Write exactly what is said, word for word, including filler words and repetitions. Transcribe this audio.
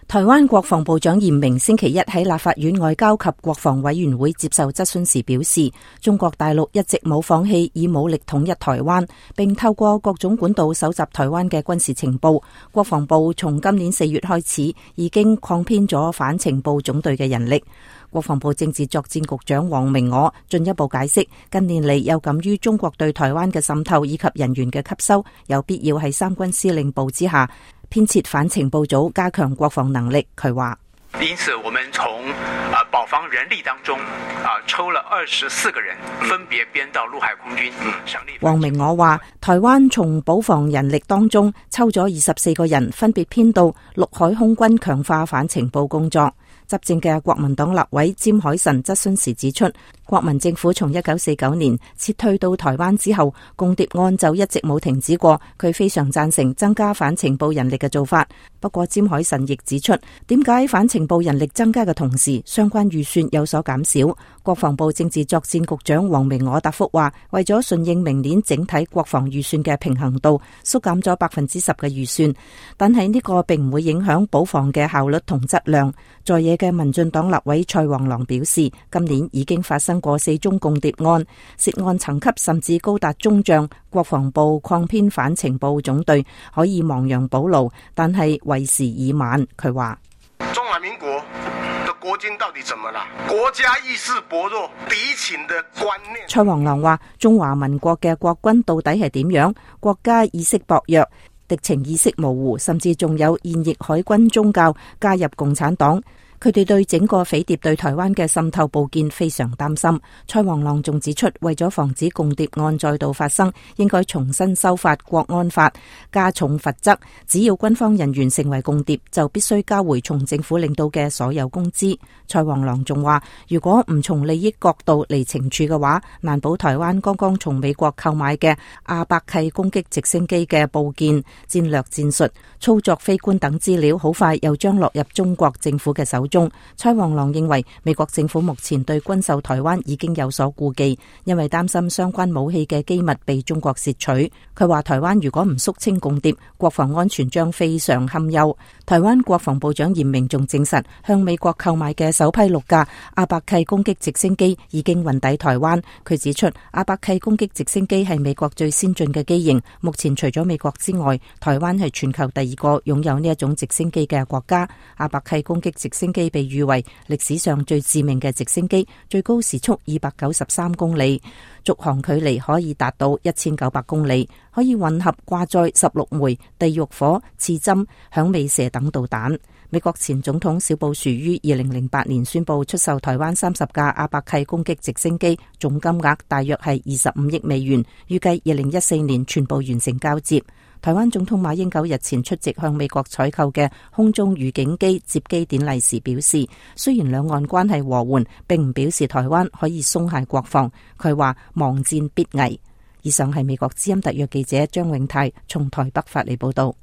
台灣國防部長嚴明星期一喺立法院外交及國防委員會接受質詢時表示，中國大陸一直冇放棄以武力統一台灣，並透過各種管道搜集台灣嘅軍事情報。國防部從今年四月開始已經擴編咗反情報總隊嘅人力。國防部政治作戰局長黃明我進一步解釋，近年嚟有鑒於中國對台灣嘅滲透以及人員嘅吸收，有必要喺三軍司令部之下編設反情報組，加強國防能力。佢話： 因此，我們從啊保防人力當中啊抽了二十四個人，分別編到陸海空軍。 黃明我話，台灣從保防人力當中抽咗二十四個人，分別編到陸海空軍，強化反情報工作。執政嘅國民黨立委詹海臣質詢時指出，國民政府從一九四九年撤退到台灣之後，共諜案就一直冇停止過。佢非常贊成增加反情報人力嘅做法。不過詹海臣亦指出，點解反情報人力增加嘅同時，相關預算有所減少？國防部政治作戰局長黃明我答覆話，為咗順應明年整體國防預算嘅平衡度，縮減咗百分之十嘅預算，但係呢個並唔會影響保防嘅效率同質量。在野嘅民進黨立委蔡黃郎表示，今年已經發生過四宗共諜案，涉案層級甚至高達中將。國防部擴編反情報總隊可以亡羊補牢，但係為時已晚。佢話： 中華民國的國軍到底怎麼啦？國家意識薄弱，敵情的觀念。 蔡黃郎話：中華民國嘅國軍到底係點樣？國家意識薄弱，敵情意識模糊，甚至仲有現役海軍宗教加入共產黨。佢哋對整個匪諜對台灣嘅滲透佈建非常擔心。蔡黃郎仲指出，為咗防止共諜案再度發生，應該重新修法國安法，加重罰則。只要軍方人員成為共諜，就必須交回從政府領導嘅所有工資。蔡黃郎仲話，如果唔從利益角度嚟懲處嘅話，難保台灣剛剛從美國購買嘅阿伯契攻擊直升機嘅部件、戰略戰術、操作飛官等資料，好快又將落入中國政府嘅手中。蔡黃郎認為，美國政府目前對軍售台灣已經有所顧忌，因為擔心相關武器嘅機密被中國竊取。佢話台灣如果唔肅清共諜，國防安全將非常堪憂。台灣國防部長嚴明仲證實，向美國購買嘅首批六架阿伯契攻擊直升機已經運抵台灣。佢指出，阿伯契攻擊直升機係美國最先進嘅機型，目前除咗美國之外，台灣係全球第二個擁有呢一種直升機嘅國家。阿伯契攻擊直升機被譽為歷史上最致命嘅直升機，最高時速二百九十三公里，續航距離可以達到一千九百公里，可以混合掛載十六枚地獄火、刺針、響尾蛇等導彈。美國前總統小布殊於二零零八年宣布出售台灣三十架阿伯契攻擊直升機，總金額大約係二十五億美元，預計二零一四年全部完成交接。台灣總統馬英九日前出席向美國採購嘅空中預警機接機典禮時表示，雖然兩岸關係和緩，並唔表示台灣可以鬆懈國防。佢話亡戰必危。以上係美國之音特約記者張永泰從台北發嚟報道。